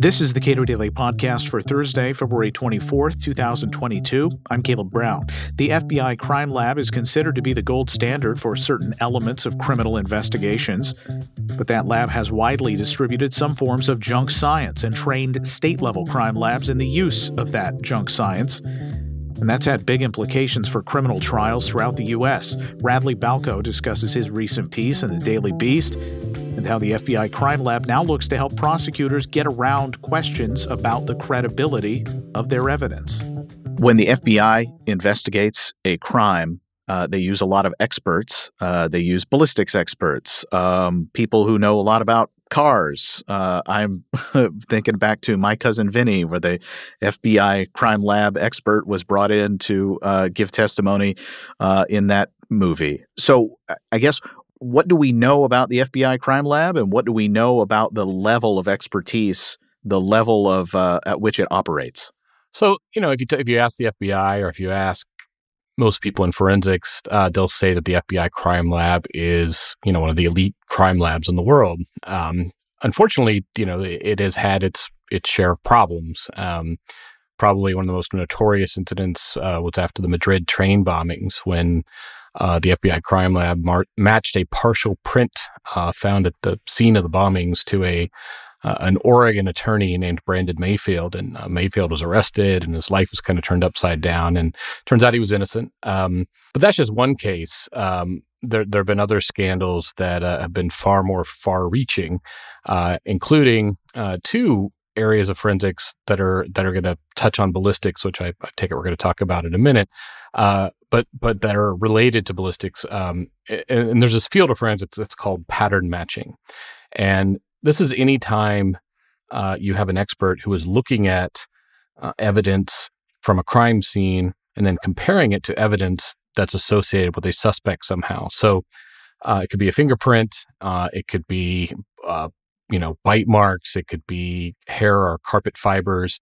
This is the Cato Daily Podcast for Thursday, February 24th, 2022. I'm Caleb Brown. The FBI Crime Lab is considered to be the gold standard for certain elements of criminal investigations. But that lab has widely distributed some forms of junk science and trained state-level crime labs in the use of that junk science. And that's had big implications for criminal trials throughout the U.S. Radley Balko discusses his recent piece in the Daily Beast and how the FBI Crime Lab now looks to help prosecutors get around questions about the credibility of their evidence. When the FBI investigates a crime, they use a lot of experts. They use ballistics experts, people who know a lot about cars. I'm thinking back to My Cousin Vinny, where the FBI Crime Lab expert was brought in to give testimony in that movie. So I guess, what do we know about the FBI Crime Lab, and what do we know about the level of expertise, the level of at which it operates? So, if you ask the FBI, or if you ask most people in forensics, they'll say that the FBI Crime Lab is, one of the elite crime labs in the world. Unfortunately, it has had its share of problems. Probably one of the most notorious incidents was after the Madrid train bombings, when the FBI Crime Lab matched a partial print found at the scene of the bombings to an Oregon attorney named Brandon Mayfield, and Mayfield was arrested, and his life was kind of turned upside down. And turns out he was innocent. But that's just one case. There have been other scandals that have been far more far-reaching, including two areas of forensics that are going to touch on ballistics, which I take it we're going to talk about in a minute, but that are related to ballistics. And there's this field of forensics that's called pattern matching, and this is any time you have an expert who is looking at evidence from a crime scene and then comparing it to evidence that's associated with a suspect somehow. So it could be a fingerprint, it could be bite marks, it could be hair or carpet fibers,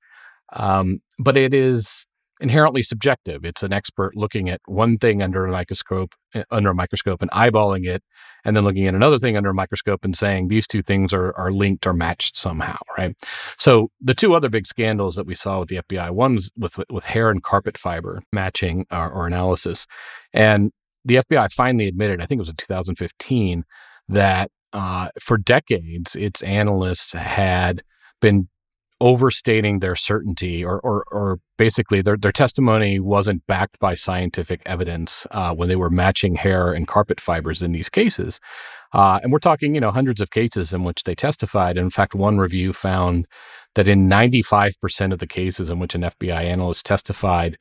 but it is inherently subjective. It's an expert looking at one thing under a microscope and eyeballing it, and then looking at another thing under a microscope and saying these two things are linked or matched somehow, right? So the two other big scandals that we saw with the FBI, one was with hair and carpet fiber matching or analysis. And the FBI finally admitted, I think it was in 2015, that for decades, its analysts had been overstating their certainty, or basically their testimony wasn't backed by scientific evidence when they were matching hair and carpet fibers in these cases. And we're talking, hundreds of cases in which they testified. And in fact, one review found that in 95% of the cases in which an FBI analyst testified,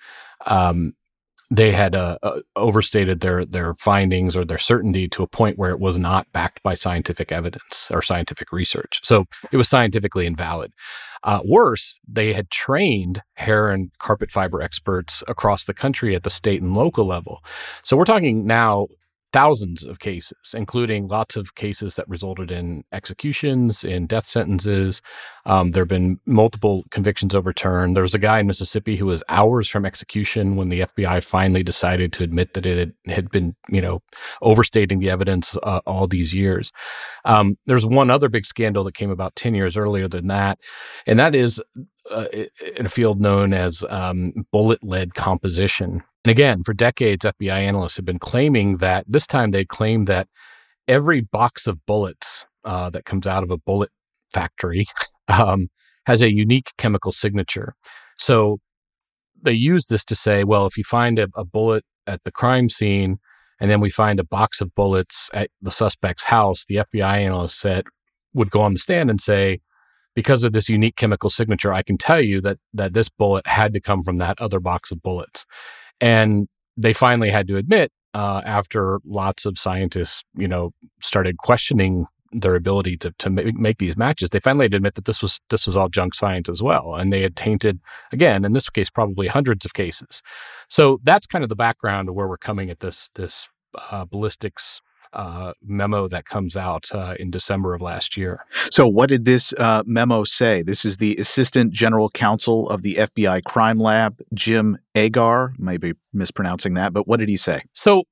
they had overstated their findings or their certainty to a point where it was not backed by scientific evidence or scientific research. So it was scientifically invalid. Worse, they had trained hair and carpet fiber experts across the country at the state and local level. So we're talking now thousands of cases, including lots of cases that resulted in executions, in death sentences. There have been multiple convictions overturned. There was a guy in Mississippi who was hours from execution when the FBI finally decided to admit that it had been, overstating the evidence all these years. There's one other big scandal that came about 10 years earlier than that, and that is in a field known as bullet lead composition. And again, for decades, FBI analysts have been claiming that, this time they claimed that every box of bullets that comes out of a bullet factory has a unique chemical signature. So they use this to say, well, if you find a bullet at the crime scene, and then we find a box of bullets at the suspect's house, the FBI analyst would go on the stand and say, because of this unique chemical signature, I can tell you that this bullet had to come from that other box of bullets. And they finally had to admit, after lots of scientists, started questioning their ability to make these matches, they finally had to admit that this was all junk science as well. And they had tainted, again, in this case, probably hundreds of cases. So that's kind of the background of where we're coming at this ballistics memo that comes out in December of last year. So what did this memo say? This is the Assistant General Counsel of the FBI Crime Lab, Jim Agar. Maybe mispronouncing that, but what did he say? So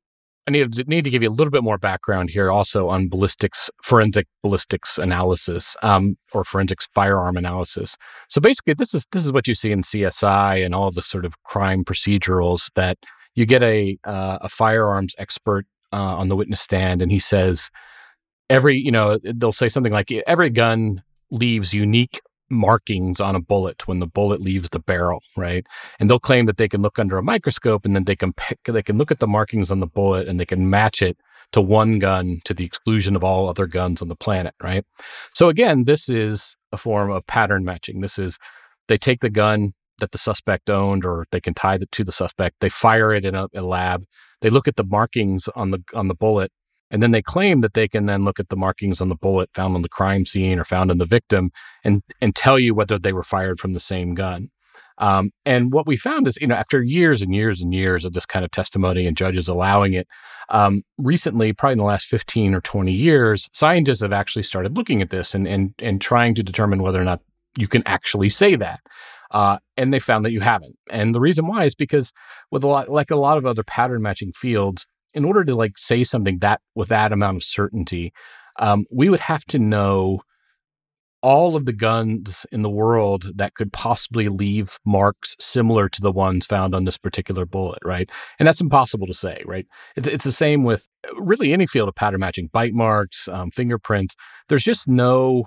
I need to give you a little bit more background here also on forensic ballistics analysis, or forensics firearm analysis. So basically, this is what you see in CSI and all of the sort of crime procedurals, that you get a firearms expert on the witness stand, and he says they'll say something like every gun leaves unique markings on a bullet when the bullet leaves the barrel, right? And they'll claim that they can look under a microscope, and then they can look at the markings on the bullet, and they can match it to one gun to the exclusion of all other guns on the planet, right? So again, this is a form of pattern matching. They take the gun that the suspect owned, or they can tie it to the suspect. They fire it in a lab. They look at the markings on the bullet, and then they claim that they can then look at the markings on the bullet found on the crime scene or found in the victim and tell you whether they were fired from the same gun. And what we found is, after years and years and years of this kind of testimony and judges allowing it, recently, probably in the last 15 or 20 years, scientists have actually started looking at this and trying to determine whether or not you can actually say that. And they found that you haven't. And the reason why is because with a lot of other pattern matching fields, in order to say something with that amount of certainty, we would have to know all of the guns in the world that could possibly leave marks similar to the ones found on this particular bullet, right? And that's impossible to say, right? It's the same with really any field of pattern matching, bite marks, fingerprints. There's just no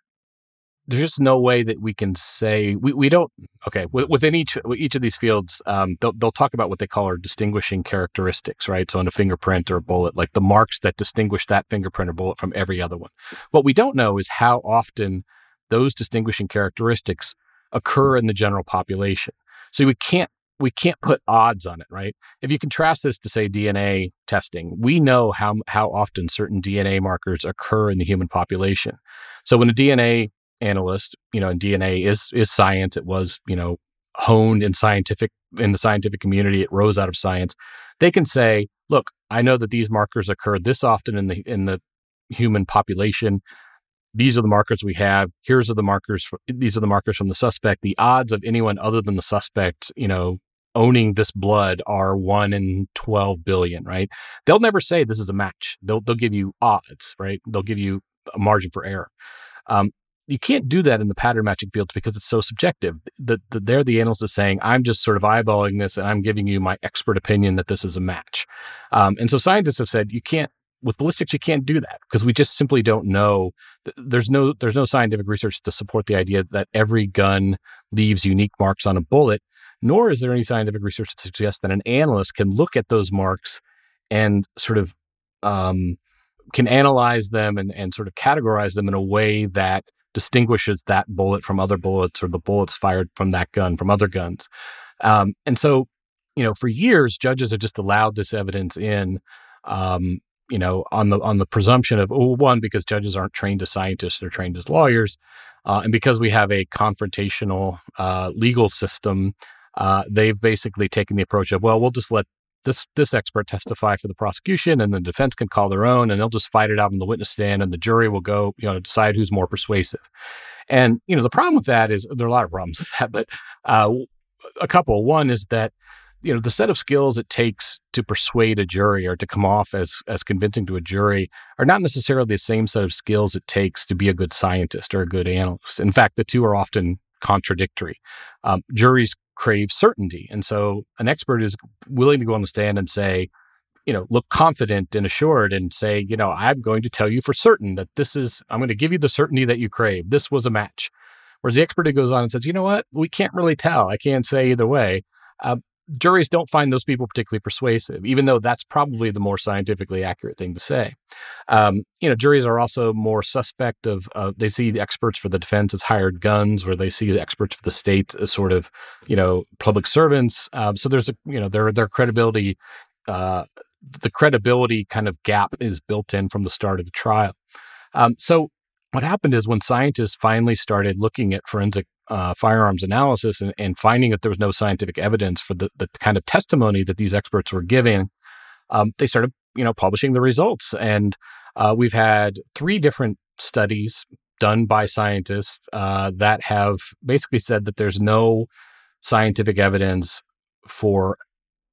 way that we can say we don't. Okay, within each of these fields, they'll talk about what they call our distinguishing characteristics, right? So in a fingerprint or a bullet, like the marks that distinguish that fingerprint or bullet from every other one. What we don't know is how often those distinguishing characteristics occur in the general population. So we can't put odds on it, right? If you contrast this to, say, DNA testing, we know how often certain DNA markers occur in the human population. So when a DNA analyst, and DNA is science. It was, honed in the scientific community. It rose out of science. They can say, look, I know that these markers occur this often in the human population. These are the markers we have. These are the markers from the suspect. The odds of anyone other than the suspect, owning this blood are 1 in 12 billion, right? They'll never say this is a match. They'll give you odds, right? They'll give you a margin for error. You can't do that in the pattern matching fields because it's so subjective. They're the analyst is saying, I'm just sort of eyeballing this and I'm giving you my expert opinion that this is a match. And so scientists have said, with ballistics, you can't do that because we just simply don't know. There's no scientific research to support the idea that every gun leaves unique marks on a bullet, nor is there any scientific research to suggest that an analyst can look at those marks and sort of can analyze them and sort of categorize them in a way that distinguishes that bullet from other bullets or the bullets fired from that gun from other guns. And so, for years, judges have just allowed this evidence in, on the presumption of, one, because judges aren't trained as scientists, they're trained as lawyers. And because we have a confrontational legal system, they've basically taken the approach of, well, we'll just let this expert testify for the prosecution, and the defense can call their own, and they'll just fight it out on the witness stand, and the jury will go, decide who's more persuasive. And the problem with that is there are a lot of problems with that, but a couple. One is that the set of skills it takes to persuade a jury or to come off as convincing to a jury are not necessarily the same set of skills it takes to be a good scientist or a good analyst. In fact, the two are often contradictory. Juries crave certainty. And so an expert is willing to go on the stand and say, look confident and assured and say, I'm going to tell you for certain that I'm going to give you the certainty that you crave. This was a match. Whereas the expert who goes on and says, you know what, we can't really tell. I can't say either way. Juries don't find those people particularly persuasive, even though that's probably the more scientifically accurate thing to say. Juries are also more suspect of, they see the experts for the defense as hired guns, where they see the experts for the state as sort of, public servants. So there's their credibility, the credibility kind of gap is built in from the start of the trial. So what happened is when scientists finally started looking at forensic firearms analysis and finding that there was no scientific evidence for the kind of testimony that these experts were giving, they started, publishing the results. And we've had 3 different studies done by scientists that have basically said that there's no scientific evidence for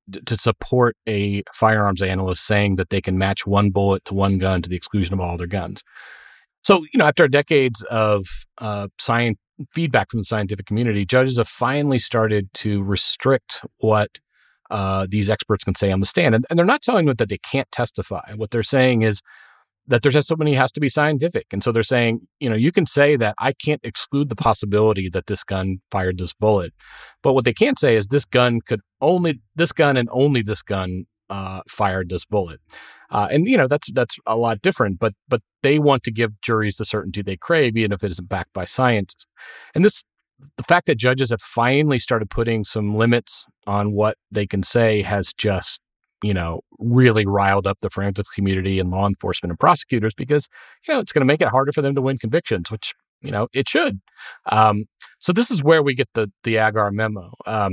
to support a firearms analyst saying that they can match one bullet to one gun to the exclusion of all other guns. So, after decades of science feedback from the scientific community, judges have finally started to restrict what these experts can say on the stand. And they're not telling them that they can't testify. What they're saying is that their testimony has to be scientific. And so they're saying, you can say that I can't exclude the possibility that this gun fired this bullet. But what they can't say is this gun and only this gun fired this bullet. And that's a lot different, but they want to give juries the certainty they crave, even if it isn't backed by science. And the fact that judges have finally started putting some limits on what they can say has just, really riled up the forensics community and law enforcement and prosecutors because, it's going to make it harder for them to win convictions, which, it should. So this is where we get the Agar memo.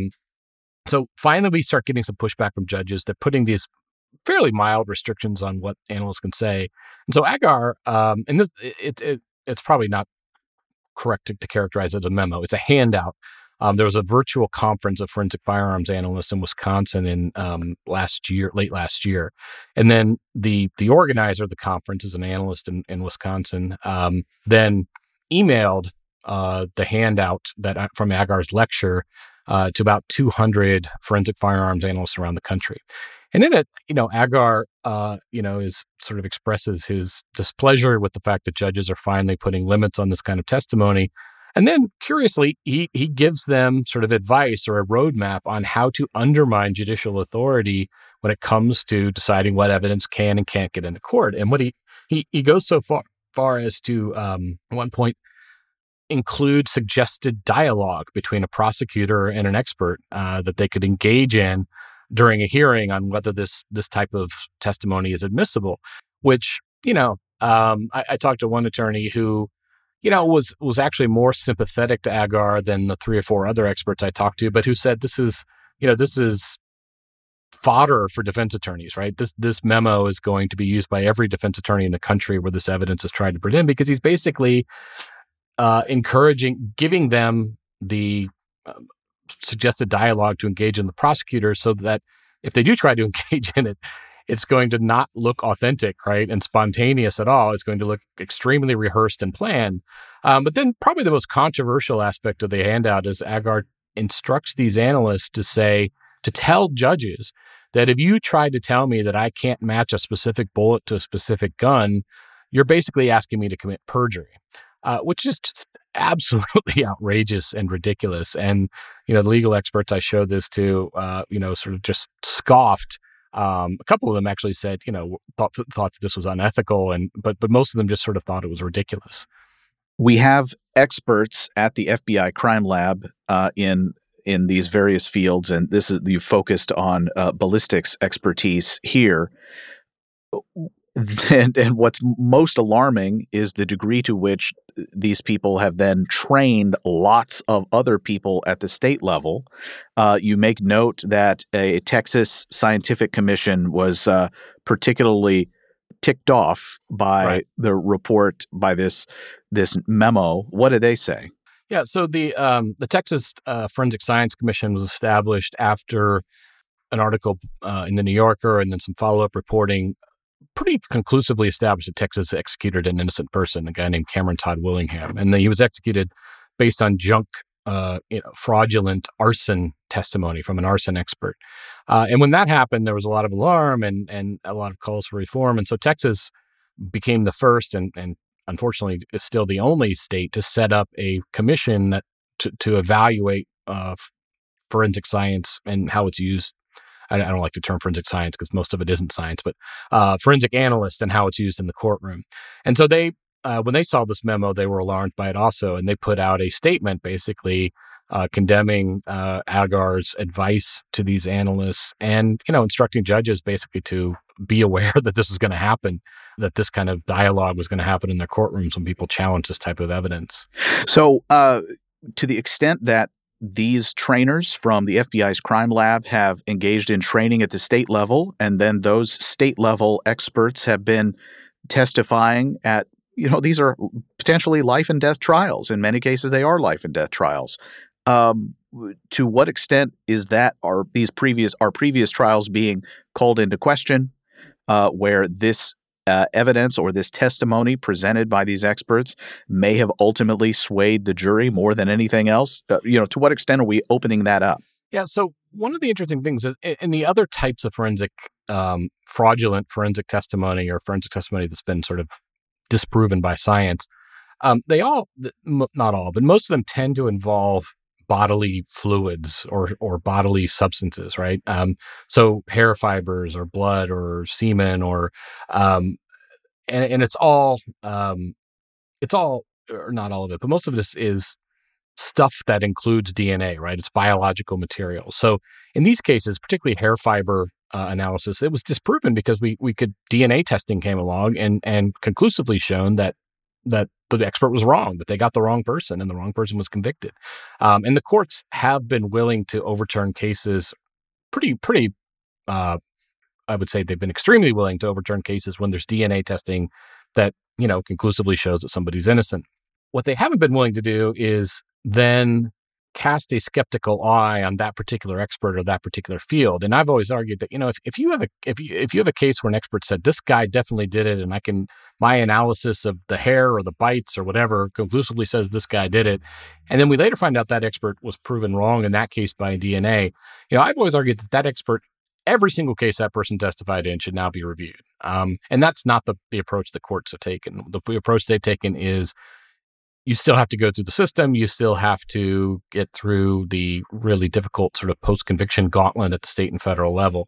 So finally, we start getting some pushback from judges. They're putting these fairly mild restrictions on what analysts can say. And so Agar, and this, it's probably not correct to characterize it as a memo. It's a handout. There was a virtual conference of forensic firearms analysts in Wisconsin in late last year. And then the organizer of the conference is an analyst in Wisconsin, then emailed the handout from Agar's lecture to about 200 forensic firearms analysts around the country. And in it, Agar, is sort of expresses his displeasure with the fact that judges are finally putting limits on this kind of testimony. And then, curiously, he gives them sort of advice or a roadmap on how to undermine judicial authority when it comes to deciding what evidence can and can't get into court. And what he goes so far as to, at one point, include suggested dialogue between a prosecutor and an expert that they could engage in during a hearing on whether this type of testimony is admissible, which, I talked to one attorney who, was actually more sympathetic to Agar than the 3 or 4 other experts I talked to, but who said this is fodder for defense attorneys, right? This memo is going to be used by every defense attorney in the country where this evidence is tried to put in, because he's basically giving them the suggested dialogue to engage in the prosecutor so that if they do try to engage in it, it's going to not look authentic, right, and spontaneous at all. It's going to look extremely rehearsed and planned. But then probably the most controversial aspect of the handout is Agar instructs these analysts to tell judges that if you try to tell me that I can't match a specific bullet to a specific gun, you're basically asking me to commit perjury, which is just absolutely outrageous and ridiculous. And, the legal experts I showed this to, sort of just scoffed. A couple of them actually said, thought that this was unethical, but most of them just sort of thought it was ridiculous. We have experts at the FBI crime lab in these various fields, and you focused on ballistics expertise here. And what's most alarming is the degree to which these people have then trained lots of other people at the state level. You make note that a Texas Scientific Commission was particularly ticked off by the report, by this memo. What did they say? Yeah, so the Texas Forensic Science Commission was established after an article in the New Yorker and then some follow-up reporting pretty conclusively established that Texas executed an innocent person, a guy named Cameron Todd Willingham. And he was executed based on fraudulent arson testimony from an arson expert. And when that happened, there was a lot of alarm and a lot of calls for reform. And so Texas became the first and unfortunately is still the only state to set up a commission to evaluate forensic science and how it's used. I don't like the term forensic science because most of it isn't science, but forensic analyst and how it's used in the courtroom. And so they, when they saw this memo, they were alarmed by it also, and they put out a statement basically condemning Agar's advice to these analysts and, instructing judges basically to be aware that this is going to happen, that this kind of dialogue was going to happen in their courtrooms when people challenge this type of evidence. So to the extent that these trainers from the FBI's crime lab have engaged in training at the state level, and then those state level experts have been testifying at, these are potentially life and death trials. In many cases, they are life and death trials. to what extent is that are previous trials being called into question, where this evidence or this testimony presented by these experts may have ultimately swayed the jury more than anything else? To what extent are we opening that up? Yeah. So one of the interesting things is in the other types of fraudulent forensic testimony or forensic testimony that's been sort of disproven by science, they all, not all, but most of them tend to involve bodily fluids or bodily substances, right? So hair fibers or blood or semen or, and it's all, or not all of it, but most of it is stuff that includes DNA, right? It's biological material. So in these cases, particularly hair fiber analysis, it was disproven because we could DNA testing came along and conclusively shown that the expert was wrong, that they got the wrong person and the wrong person was convicted. And the courts have been willing to overturn cases pretty, I would say they've been extremely willing to overturn cases when there's DNA testing that, conclusively shows that somebody's innocent. What they haven't been willing to do is then cast a skeptical eye on that particular expert or that particular field. And I've always argued that, if you have a case where an expert said this guy definitely did it, and my analysis of the hair or the bites or whatever conclusively says this guy did it, and then we later find out that expert was proven wrong in that case by DNA, I've always argued that expert, every single case that person testified in should now be reviewed. And that's not the approach the courts have taken. The approach they've taken is you still have to go through the system. You still have to get through the really difficult sort of post-conviction gauntlet at the state and federal level.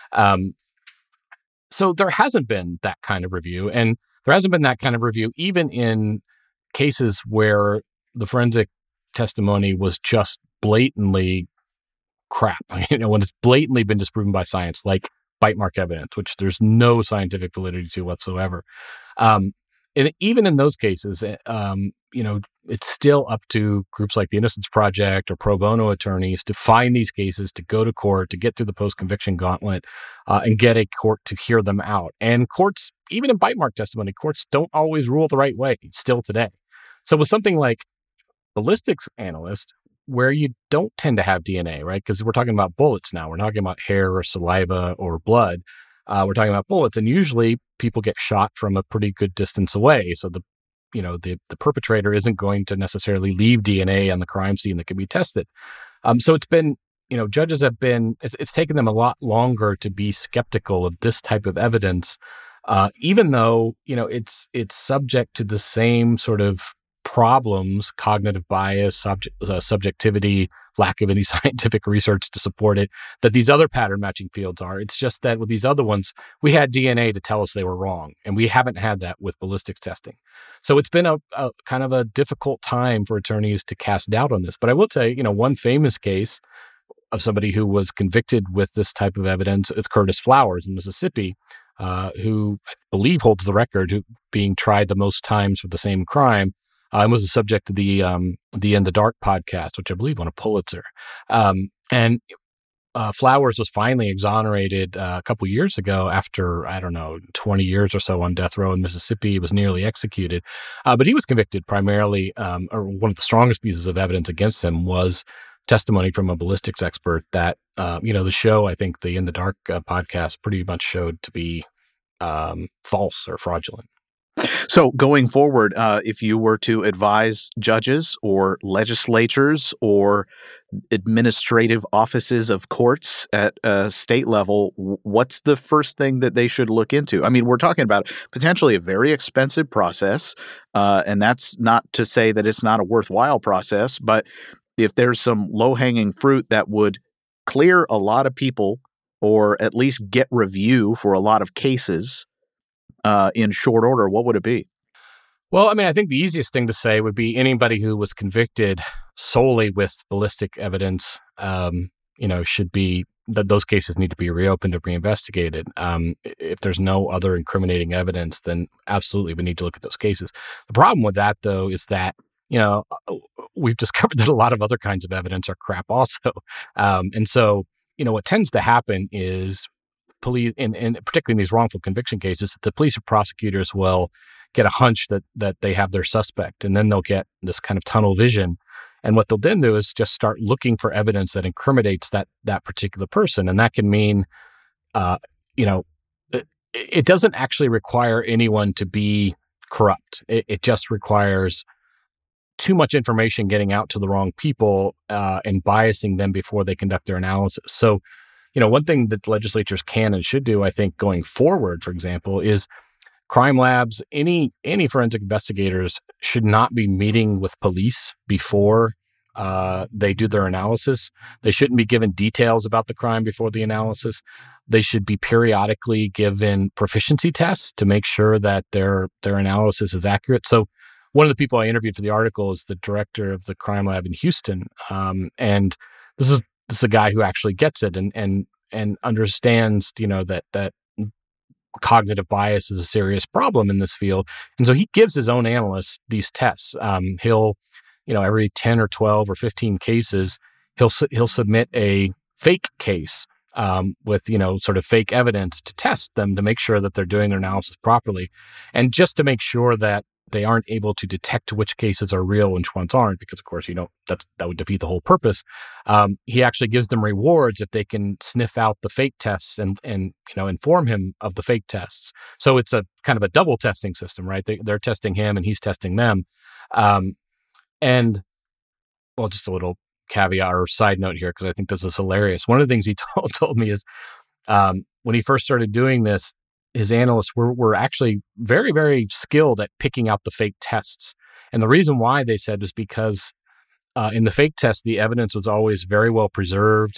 So there hasn't been that kind of review. And there hasn't been that kind of review even in cases where the forensic testimony was just blatantly crap. When it's blatantly been disproven by science, like bite mark evidence, which there's no scientific validity to whatsoever. And even in those cases, it's still up to groups like the Innocence Project or pro bono attorneys to find these cases, to go to court, to get through the post-conviction gauntlet, and get a court to hear them out. And courts, even in bite mark testimony, courts don't always rule the right way still today. So with something like ballistics analyst, where you don't tend to have DNA, right? Because we're talking about bullets now. We're not talking about hair or saliva or blood. We're talking about bullets, and usually people get shot from a pretty good distance away. So the perpetrator isn't going to necessarily leave DNA on the crime scene that can be tested. So it's been, judges have been, it's taken them a lot longer to be skeptical of this type of evidence, even though, it's subject to the same sort of problems, cognitive bias, subjectivity, lack of any scientific research to support it, that these other pattern matching fields are. It's just that with these other ones, we had DNA to tell us they were wrong, and we haven't had that with ballistics testing. So it's been a kind of a difficult time for attorneys to cast doubt on this. But I will tell you, one famous case of somebody who was convicted with this type of evidence is Curtis Flowers in Mississippi, who I believe holds the record, who being tried the most times for the same crime. And was the subject of the In the Dark podcast, which I believe won a Pulitzer. And Flowers was finally exonerated a couple years ago after, 20 years or so on death row in Mississippi. He was nearly executed. But he was convicted primarily, or one of the strongest pieces of evidence against him was testimony from a ballistics expert that, the show, I think the In the Dark podcast pretty much showed to be false or fraudulent. So going forward, if you were to advise judges or legislatures or administrative offices of courts at a state level, what's the first thing that they should look into? I mean, we're talking about potentially a very expensive process, and that's not to say that it's not a worthwhile process, but if there's some low-hanging fruit that would clear a lot of people or at least get review for a lot of cases, in short order, what would it be? Well, I think the easiest thing to say would be anybody who was convicted solely with ballistic evidence, should be that those cases need to be reopened or reinvestigated. If there's no other incriminating evidence, then absolutely we need to look at those cases. The problem with that, though, is that, we've discovered that a lot of other kinds of evidence are crap also. And so, what tends to happen is police, and particularly in these wrongful conviction cases, the police or prosecutors will get a hunch that they have their suspect, and then they'll get this kind of tunnel vision, And what they'll then do is just start looking for evidence that incriminates that particular person. And that can mean, it doesn't actually require anyone to be corrupt. It just requires too much information getting out to the wrong people and biasing them before they conduct their analysis. So, one thing that legislatures can and should do, I think, going forward, for example, is crime labs, any forensic investigators should not be meeting with police before they do their analysis. They shouldn't be given details about the crime before the analysis. They should be periodically given proficiency tests to make sure that their analysis is accurate. So one of the people I interviewed for the article is the director of the crime lab in Houston. And this is a guy who actually gets it and understands, that cognitive bias is a serious problem in this field. And so he gives his own analysts these tests. He'll, every 10 or 12 or 15 cases, he'll submit a fake case with, sort of fake evidence to test them to make sure that they're doing their analysis properly. And just to make sure that they aren't able to detect which cases are real and which ones aren't, because of course, that would defeat the whole purpose. He actually gives them rewards if they can sniff out the fake tests and inform him of the fake tests. So it's a kind of a double testing system, right? They're testing him and he's testing them. And just a little caveat or side note here, because I think this is hilarious. One of the things he told me is when he first started doing this, his analysts were actually very, very skilled at picking out the fake tests. And the reason why, they said, is because in the fake test, the evidence was always very well preserved.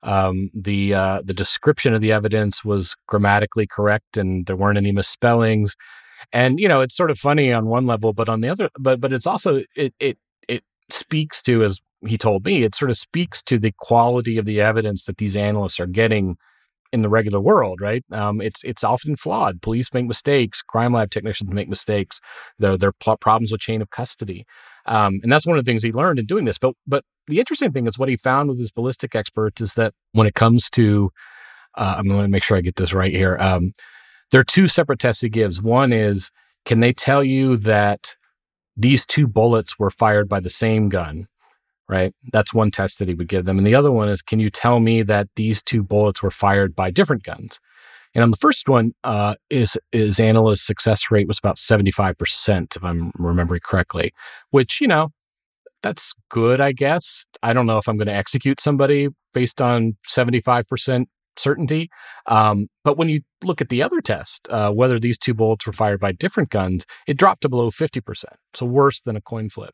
The description of the evidence was grammatically correct, and there weren't any misspellings. And it's sort of funny on one level, but on the other, but it's also it speaks to, as he told me, it sort of speaks to the quality of the evidence that these analysts are getting in the regular world, right? It's often flawed. Police make mistakes. Crime lab technicians make mistakes. There are problems with chain of custody. And that's one of the things he learned in doing this. But the interesting thing is what he found with his ballistic experts is that when it comes to, I'm going to make sure I get this right here. There are two separate tests he gives. One is, can they tell you that these two bullets were fired by the same gun? Right? That's one test that he would give them. And the other one is, can you tell me that these two bullets were fired by different guns? And on the first one, his analyst success rate was about 75%, if I'm remembering correctly, which, that's good, I guess. I don't know if I'm going to execute somebody based on 75% certainty. But when you look at the other test, whether these two bullets were fired by different guns, it dropped to below 50%. So worse than a coin flip.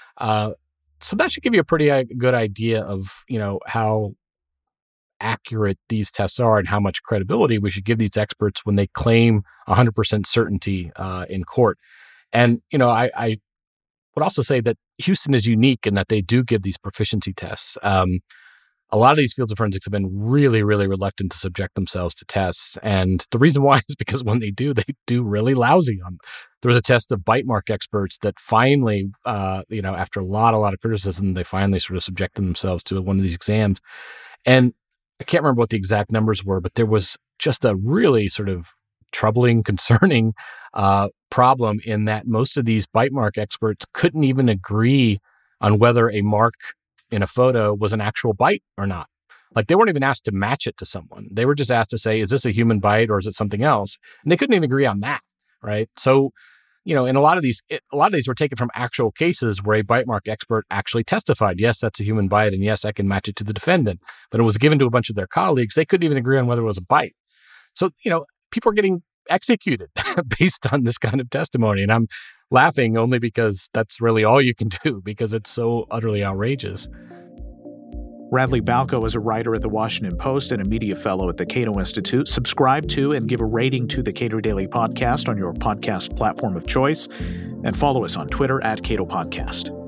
So that should give you a pretty good idea of, how accurate these tests are and how much credibility we should give these experts when they claim 100% certainty in court. And, I would also say that Houston is unique in that they do give these proficiency tests. A lot of these fields of forensics have been really, really reluctant to subject themselves to tests. And the reason why is because when they do really lousy on them. There was a test of bite mark experts that finally, after a lot of criticism, they finally sort of subjected themselves to one of these exams. And I can't remember what the exact numbers were, but there was just a really sort of troubling, concerning problem in that most of these bite mark experts couldn't even agree on whether a mark in a photo was an actual bite or not. Like, they weren't even asked to match it to someone. They were just asked to say, is this a human bite or is it something else? And they couldn't even agree on that, right? So, and a lot of these were taken from actual cases where a bite mark expert actually testified, yes, that's a human bite, and yes, I can match it to the defendant. But it was given to a bunch of their colleagues. They couldn't even agree on whether it was a bite. So, people are getting executed based on this kind of testimony. And I'm laughing only because that's really all you can do, because it's so utterly outrageous. Radley Balko is a writer at The Washington Post and a media fellow at the Cato Institute. Subscribe to and give a rating to the Cato Daily Podcast on your podcast platform of choice, and follow us on Twitter @Cato Podcast.